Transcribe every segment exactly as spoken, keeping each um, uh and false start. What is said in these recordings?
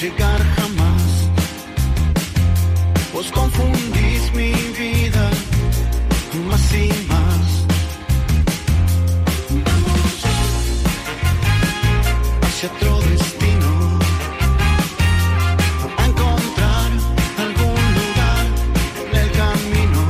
llegar jamás. Vos confundís mi vida más y más. Vamos hacia otro destino, a encontrar algún lugar en el camino.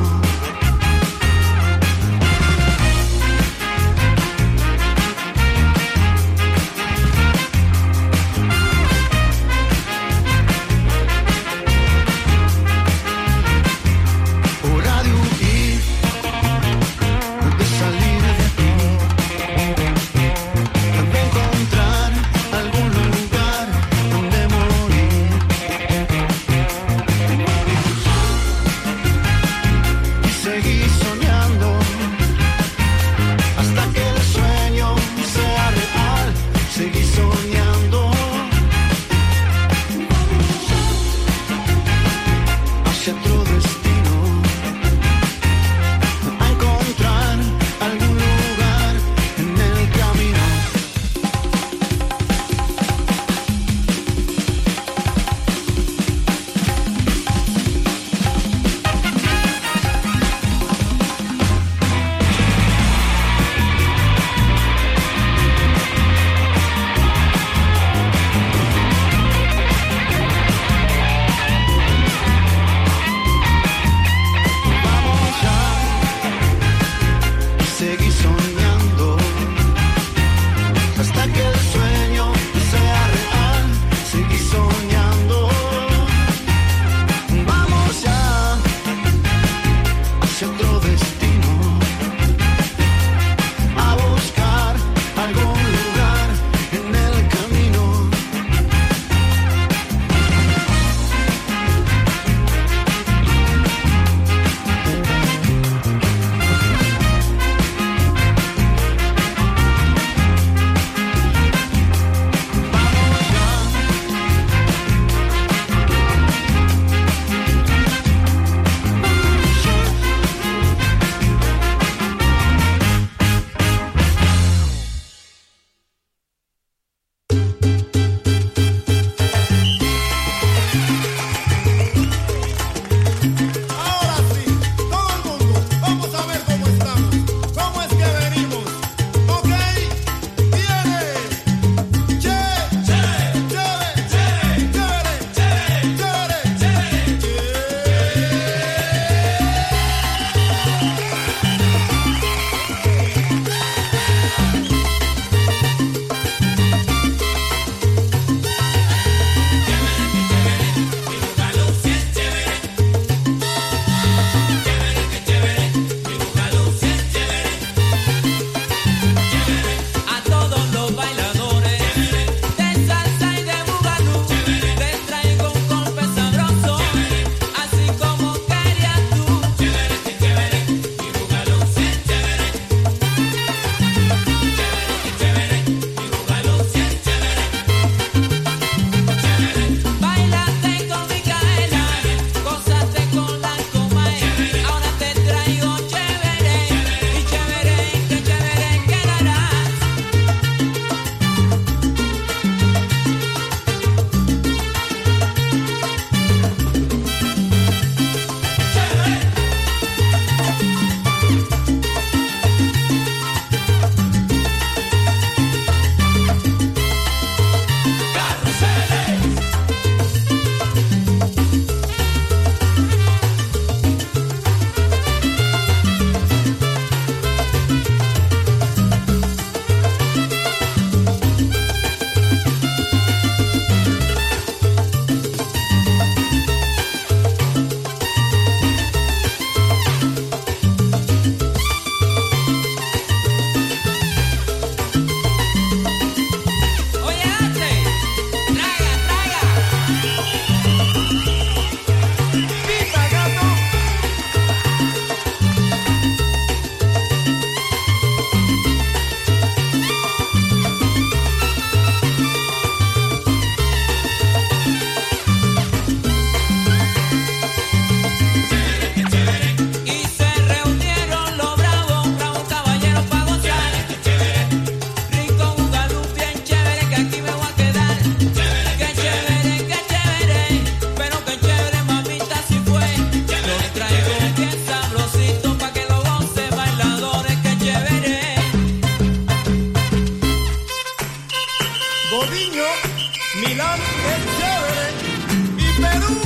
Godiño, Milán, es chévere, y Perú.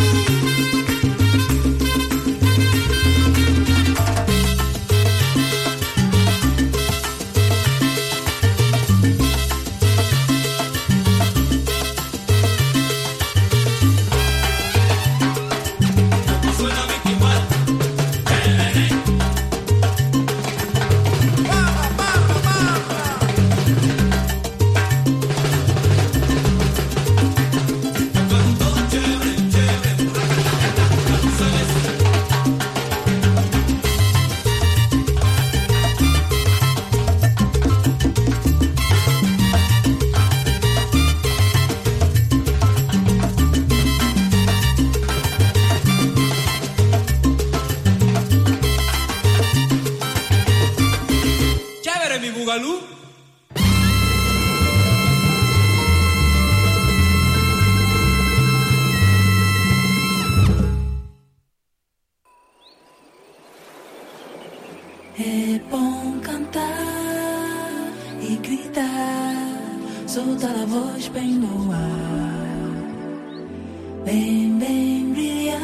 É bom cantar e gritar, soltar a voz bem no ar, bem, bem brilhar,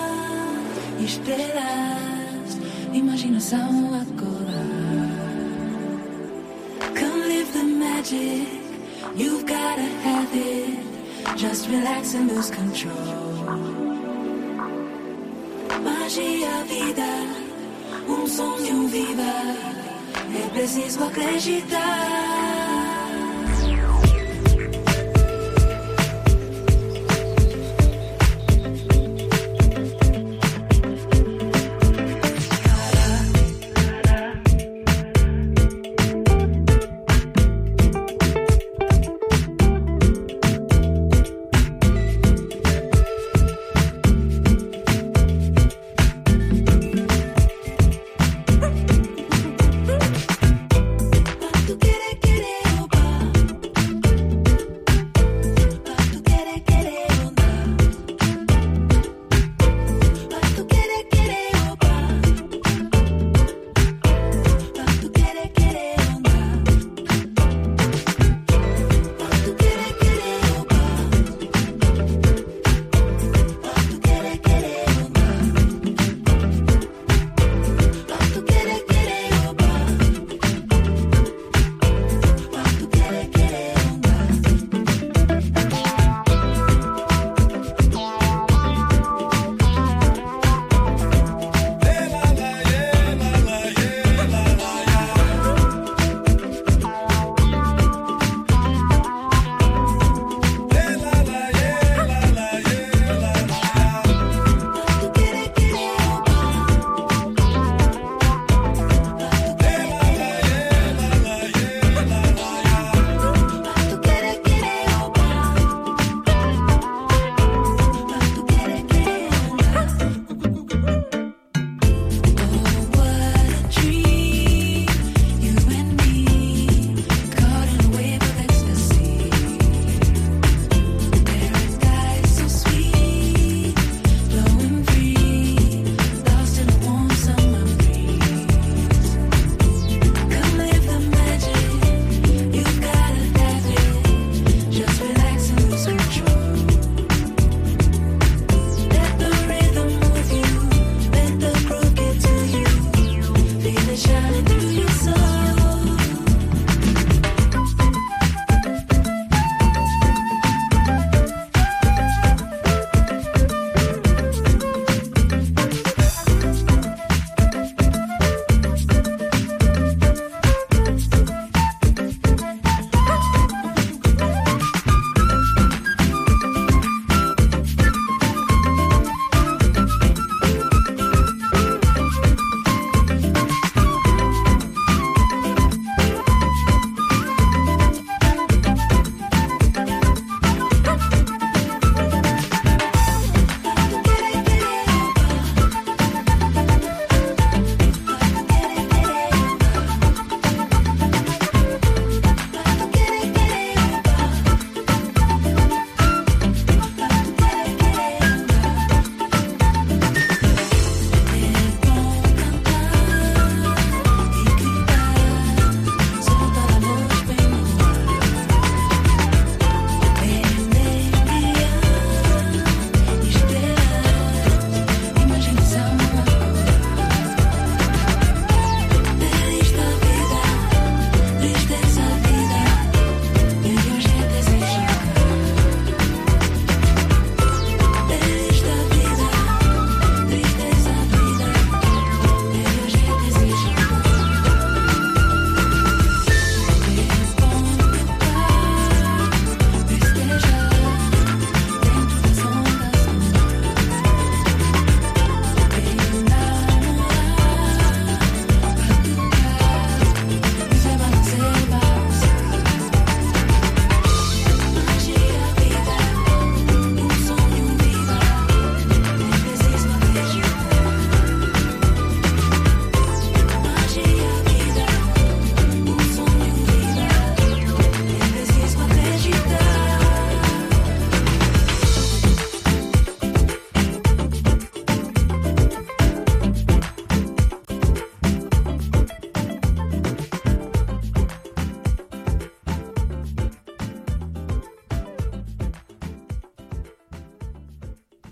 estrelas, imaginação a corar. Come live the magic, you've gotta have it, just relax and lose control. Magia, vida, um sonho viva, é preciso acreditar. Tú quieres que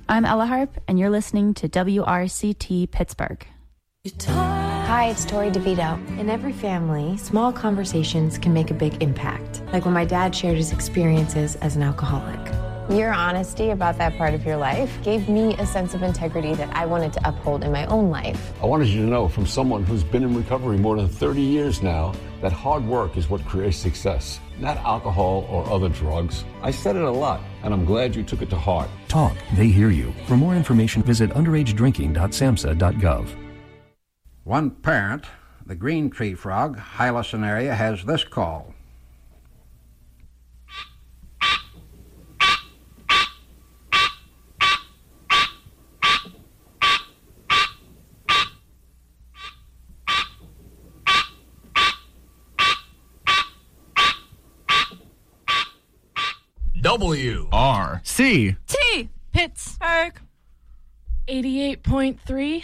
I'm Ella Harp, and you're listening to W R C T Pittsburgh. Hi, it's Tori DeVito. In every family, small conversations can make a big impact. Like when my dad shared his experiences as an alcoholic. Your honesty about that part of your life gave me a sense of integrity that I wanted to uphold in my own life. I wanted you to know from someone who's been in recovery more than thirty years now that hard work is what creates success, not alcohol or other drugs. I said it a lot, and I'm glad you took it to heart. Talk, they hear you. For more information, visit underage drinking dot samhsa dot gov. One parent, the green tree frog, Hylosin area, has this call. W R C T Pittsburgh eighty-eight point three.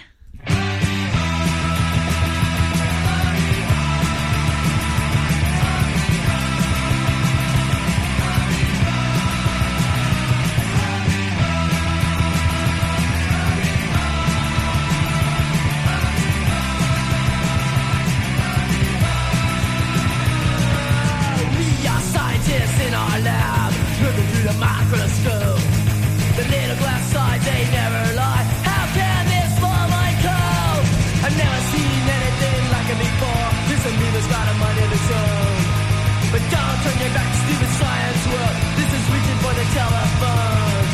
Microscope, the little glass side, they never lie. How can this small mind cope? I've never seen anything like it before. This amoeba's got a mind of its own. But don't turn your back to stupid science world. This is reaching for the telephone.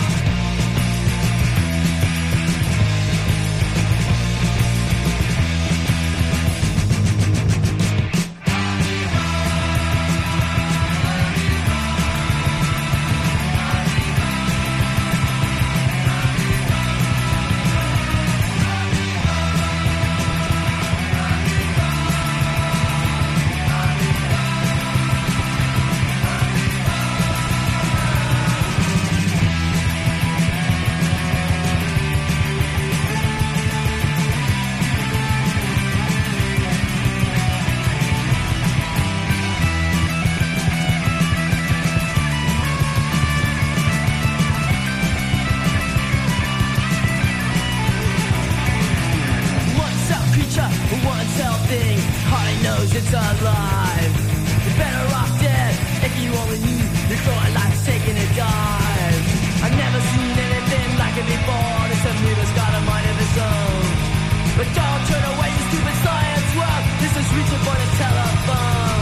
It's alive. You're better off dead. If you only knew your growing life's taking a dive. I've never seen anything like it before. This amoeba's got a mind of its own. But don't turn away, you stupid science world. This is reaching for the telephone.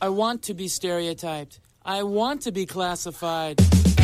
I want to be stereotyped. I want to be classified.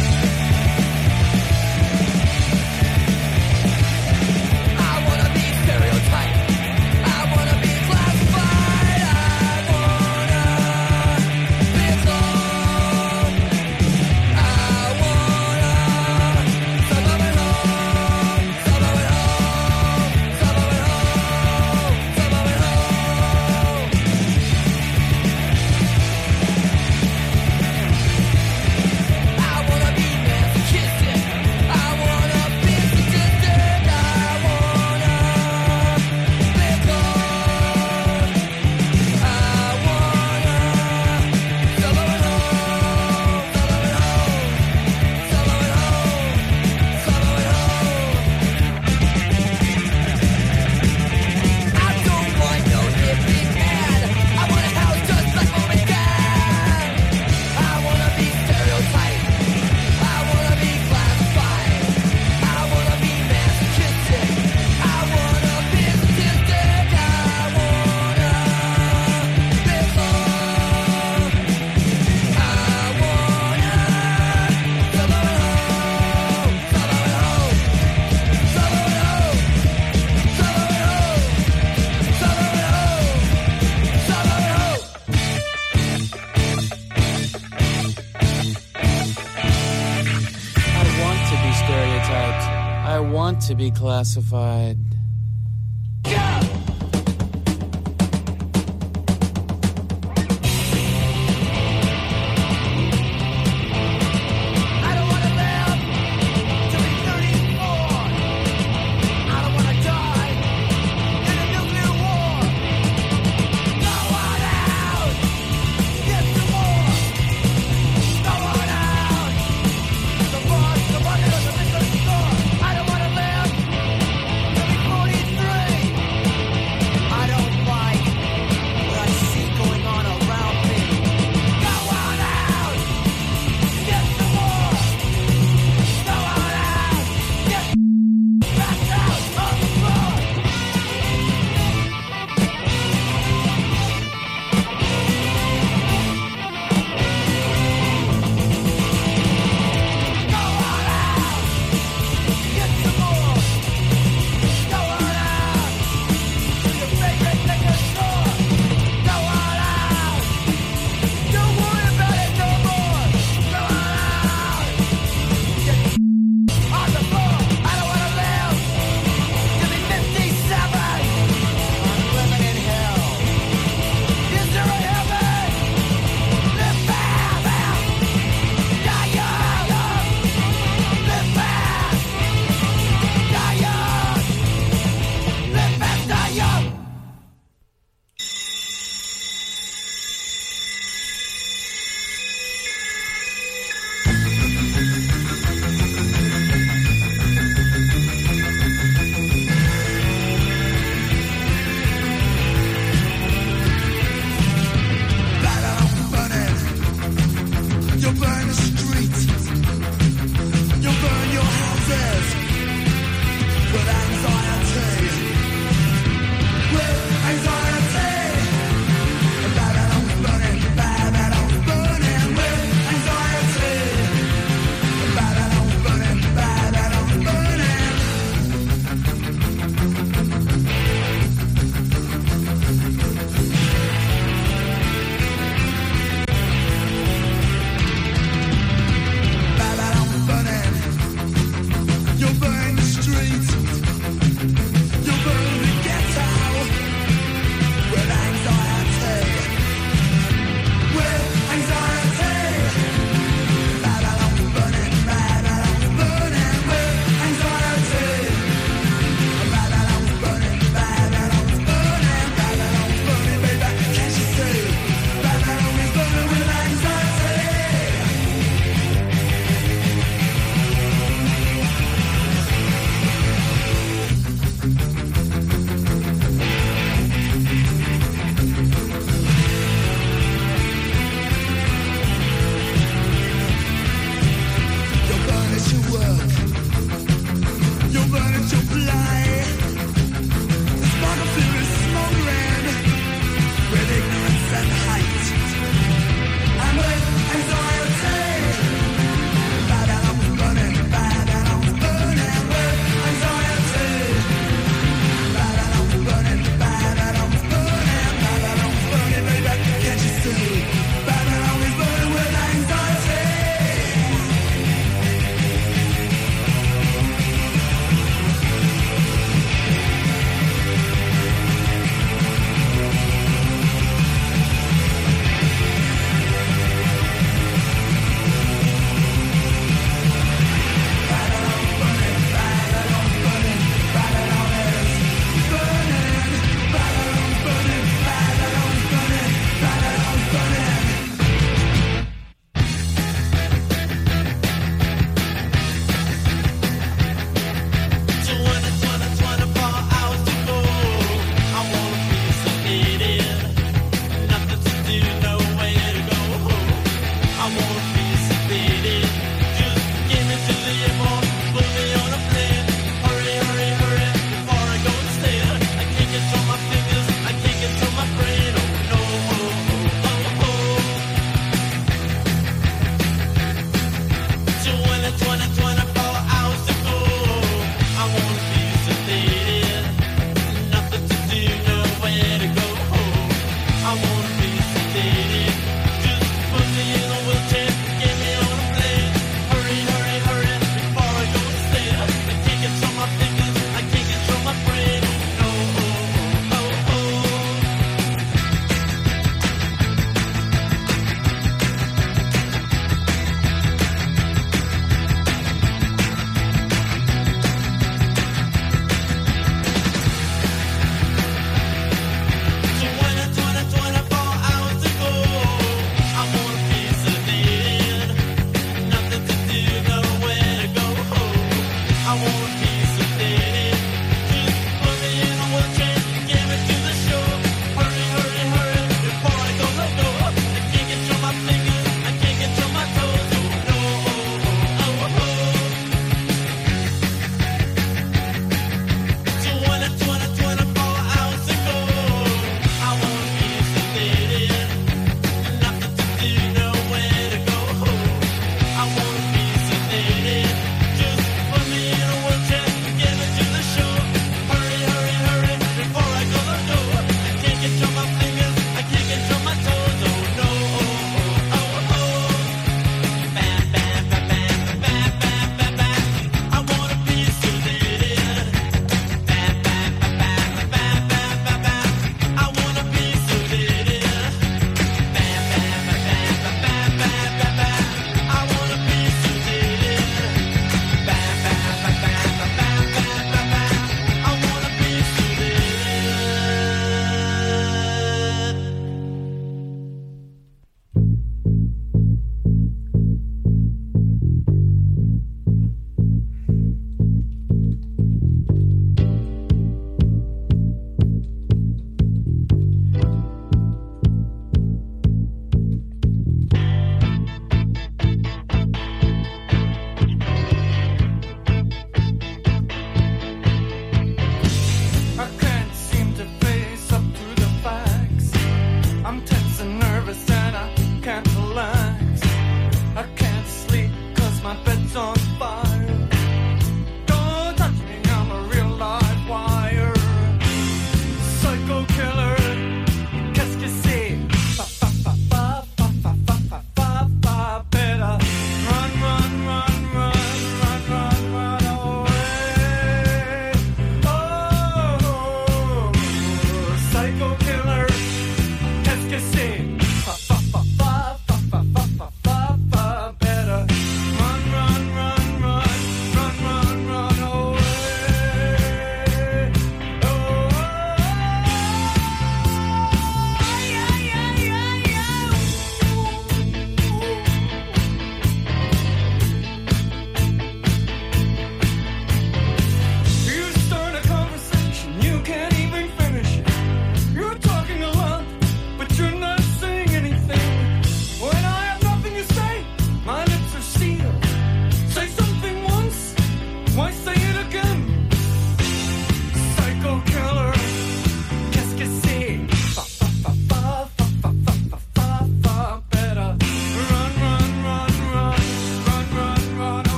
To be classified. I don't wanna live to be forty-three.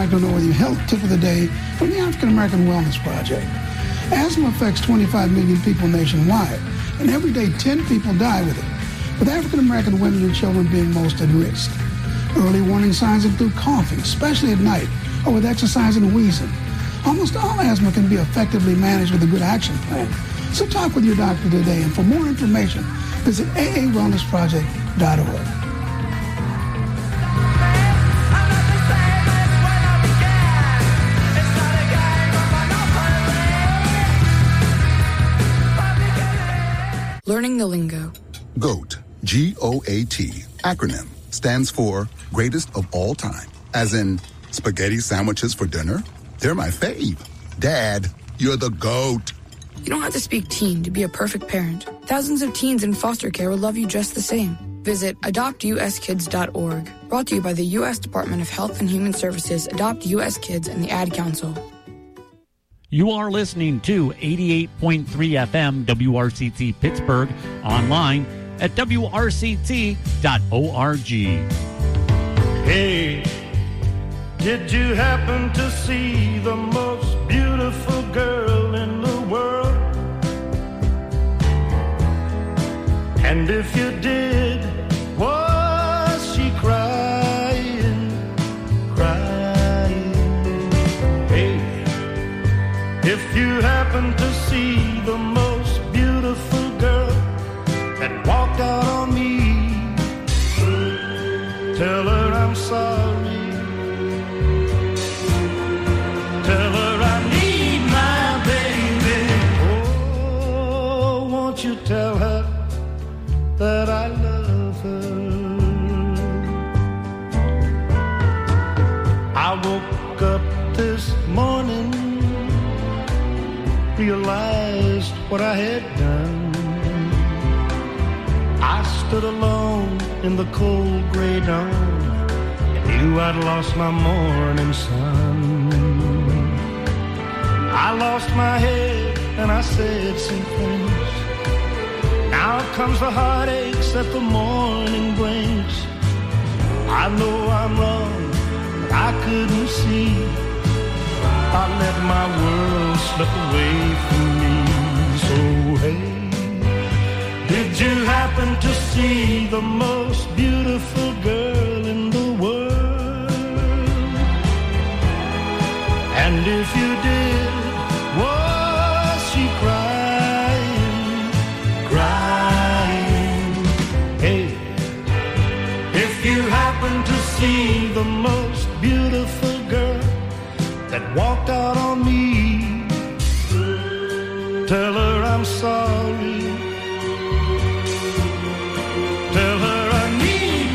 like to know whether your health tip of the day from the African American Wellness Project. Asthma affects twenty-five million people nationwide, and every day ten people die with it, with African American women and children being most at risk. Early warning signs include coughing, especially at night, or with exercise and wheezing. Almost all asthma can be effectively managed with a good action plan. So talk with your doctor today, and for more information, visit A A wellness project dot org. Learning the lingo. GOAT, G O A T, acronym, stands for greatest of all time. As in, spaghetti sandwiches for dinner? They're my fave. Dad, you're the GOAT. You don't have to speak teen to be a perfect parent. Thousands of teens in foster care will love you just the same. Visit adopt u s kids dot org. Brought to you by the U S Department of Health and Human Services, Adopt U S Kids, and the Ad Council. You are listening to eighty-eight point three F M W R C T Pittsburgh, online at W R C T dot org. Hey, did you happen to see the most beautiful girl in the world? And if you did, was she crying, crying? Hey, if you happen to see the most beautiful girl that walked out on me, tell her I'm sorry. Tell her I need my baby. Oh, won't you tell her that I love her? I woke up this morning, realized what I had done. I stood alone in the cold gray dawn and knew I'd lost my morning sun. I lost my head and I said some things. Now comes the heartaches that the morning brings. I know I'm wrong, but I couldn't see. I let my world slip away from me. So hey, did you happen to see the most beautiful girl in the world? And if you did, was she crying, crying? Hey, if you happen to see the most beautiful girl that walked out on me, tell her I'm sorry. Tell her I need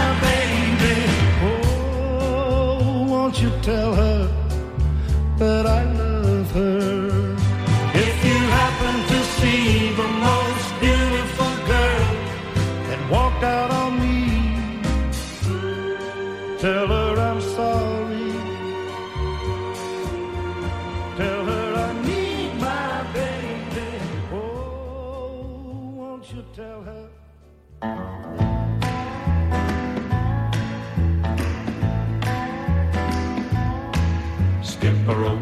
my baby. Oh, won't you tell her that I love her? If you happen to see the most beautiful girl that walked out on me, tell her I'm sorry. Tell her I need my baby. Oh, won't you tell her? Skip a rope,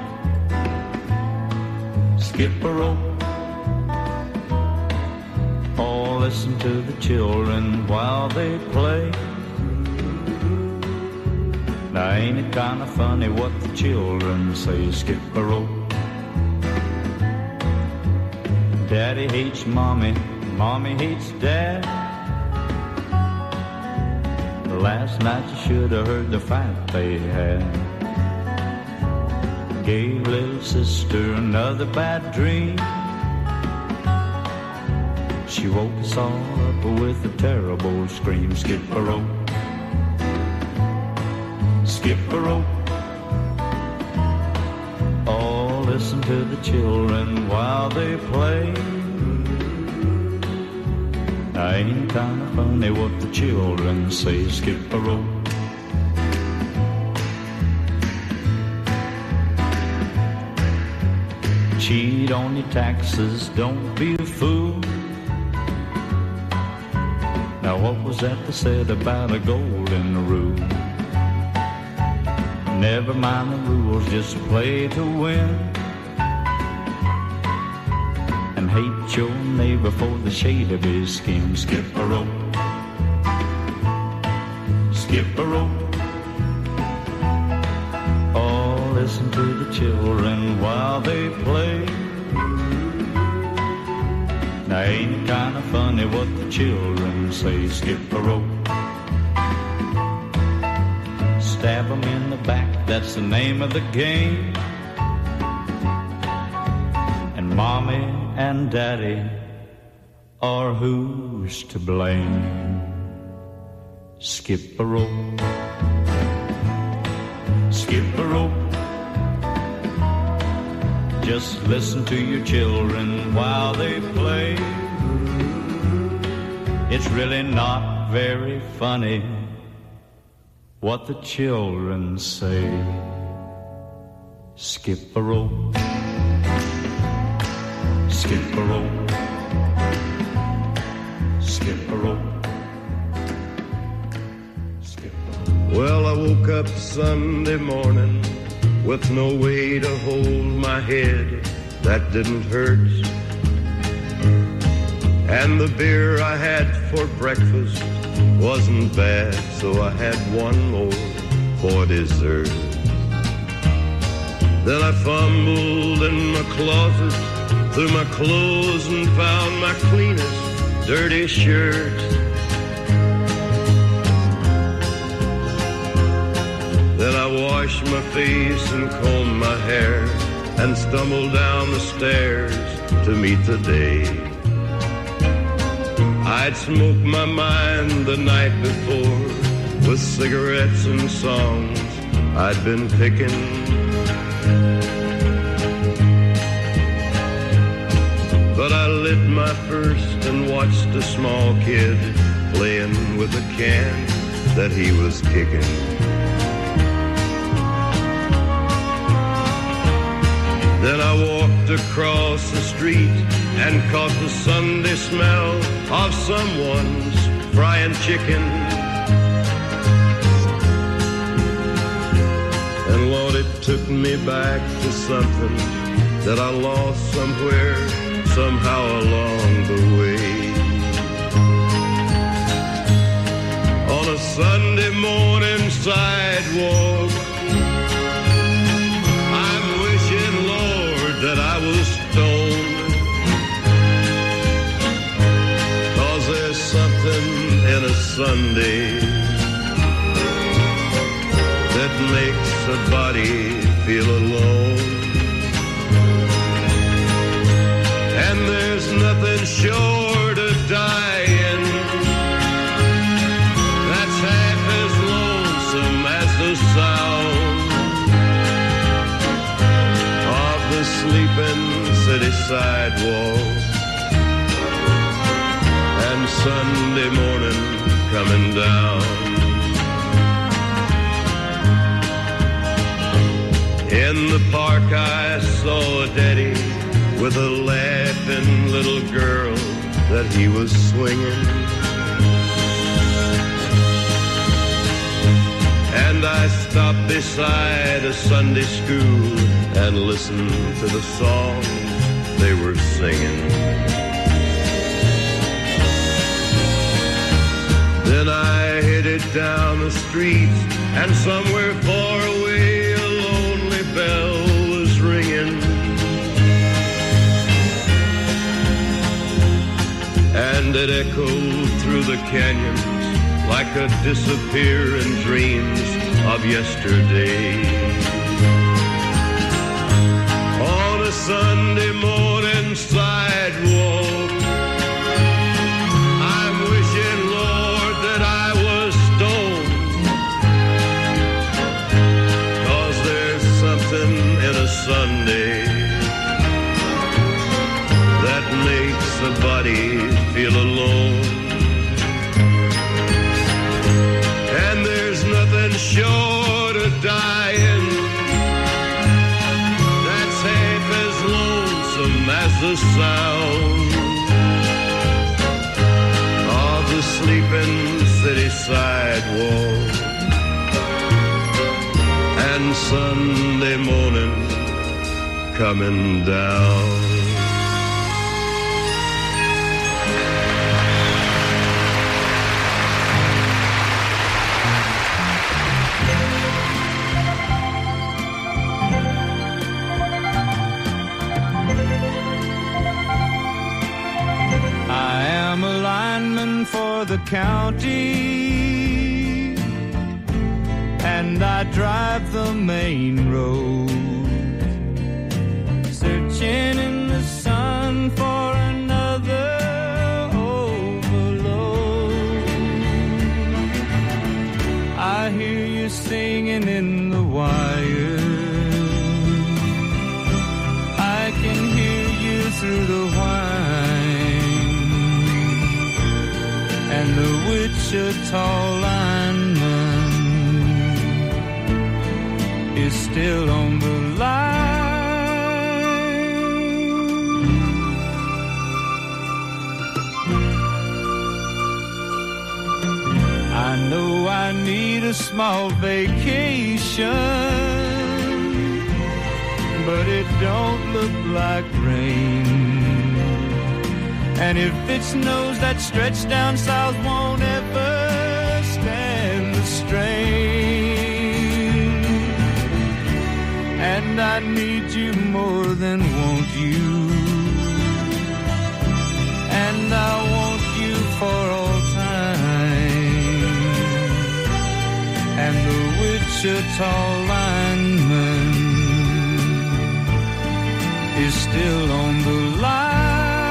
skip a rope. Oh, listen to the children while they play. Now ain't it kind of funny what the children say? Skip a rope. Daddy hates mommy, mommy hates dad. Last night you should have heard the fight they had. Gave little sister another bad dream. She woke us all up with a terrible scream. Skip a rope, skip a rope. Oh, listen to the children while they play. Ain't it kind of funny what the children say? Skip a rope. Cheat on your taxes, don't be a fool. Now what was that they said about a golden rule? Never mind the rules, just play to win. And hate your neighbor for the shade of his skin. Skip a rope, skip a rope. Oh, listen to the children while they play. Now ain't it kind of funny what the children say? Skip a rope, stab them in the back, that's the name of the game. And mommy and daddy are who's to blame. Skip a rope, skip a rope. Just listen to your children while they play. It's really not very funny what the children say. Skip a rope, skip a rope, skip a rope, skip a rope. Well, I woke up Sunday morning with no way to hold my head that didn't hurt. And the beer I had for breakfast wasn't bad, so I had one more for dessert. Then I fumbled in my closet through my clothes and found my cleanest dirty shirt. Then I washed my face and combed my hair and stumbled down the stairs to meet the day. I'd smoked my mind the night before with cigarettes and songs I'd been picking. But I lit my first and watched a small kid playing with a can that he was kicking. Then I walked across the street and caught the Sunday smell of someone's frying chicken. And Lord, it took me back to something that I lost somewhere, somehow along the way. On a Sunday morning sidewalk, that I was stoned, 'cause there's something in a Sunday that makes a body feel alone. And there's nothing short of dying that's half as lonesome as the sound the sleeping city sidewalk and Sunday morning coming down. In the park I saw a daddy with a laughing little girl that he was swinging. And I stopped beside a Sunday school and listened to the songs they were singing. Then I headed down the street, and somewhere far away a lonely bell was ringing. And it echoed through the canyons like a disappearing dreams of yesterday. On a Sunday morning sidewalk, I'm wishing, Lord, that I was stoned, 'cause there's something in a Sunday that makes a body feel alone. And there's nothing short of dying that's half as lonesome as the sound of the sleeping city sidewalk and Sunday morning coming down. I am a lineman for the county, and I drive the main road, searching in the sun for another overload. I hear you singing in the wire, I can hear you through the whine, and the Wichita lineman is still on the line. I know I need a small vacation, but it don't look like rain. And if it snows, that stretch down south won't ever stand the strain. And I need you more than want you, and I want you for all time. And the Wichita lineman is still on the line.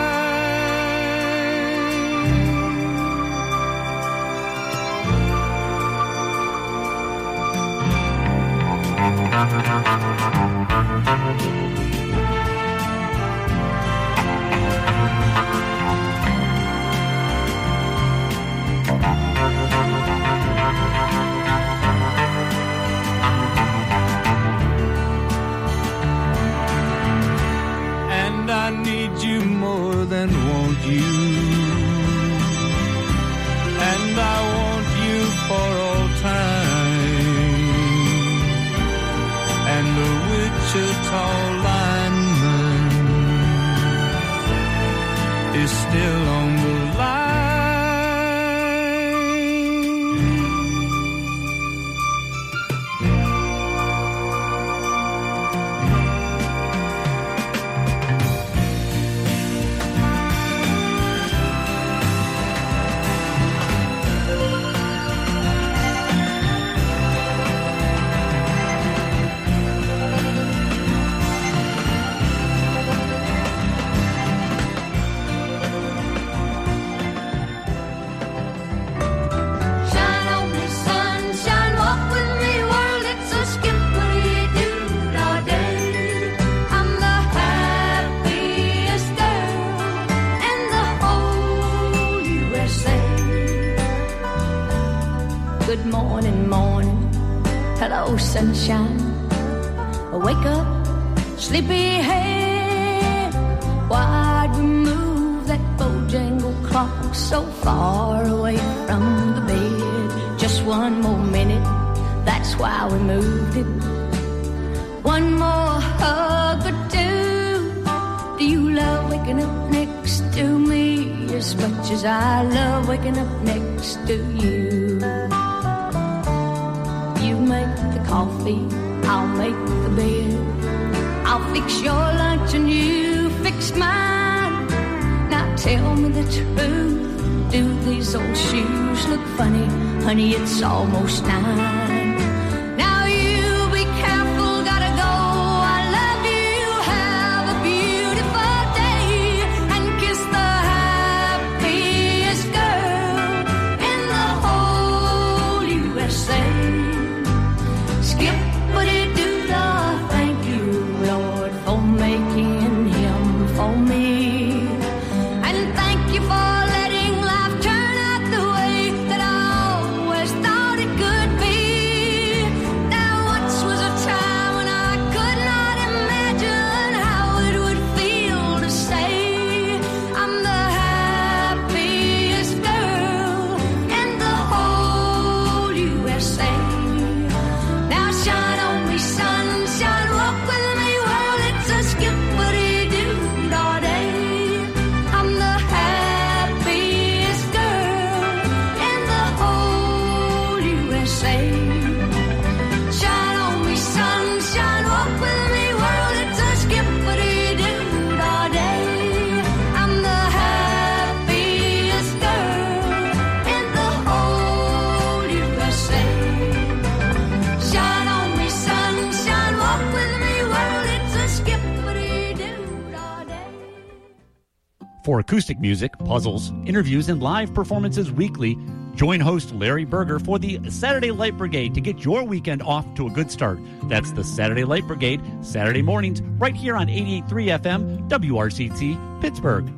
And I need you more than want you, and I want you for all time. And the Wichita lineman is still on the line. Good morning, morning, hello sunshine. Wake up, sleepyhead. Why'd we move that Bojangle clock so far away from the bed? Just one more minute, that's why we moved it. One more hug or two. Do you love waking up next to me as much as I love waking up next to you? Make the coffee, I'll make the bed. I'll fix your lunch and you fix mine. Now tell me the truth, do these old shoes look funny? Honey, it's almost nine. Now you be careful, gotta go. I love you, have a beautiful day, and kiss the happiest girl in the whole U S A. Skip-a-dee-doo-dah, thank you, Lord, for making him for me. And thank you for letting life turn out the way that I always thought it could be. For acoustic music, puzzles, interviews, and live performances weekly, join host Larry Berger for the Saturday Light Brigade to get your weekend off to a good start. That's the Saturday Light Brigade, Saturday mornings, right here on eighty-eight point three F M, W R C T, Pittsburgh.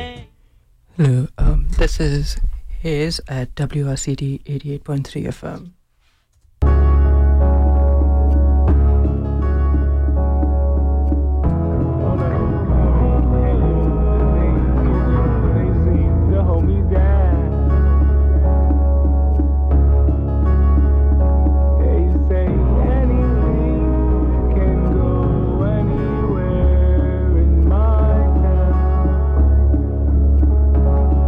Hello, um, this is Hayes at W R C T eighty-eight point three F M.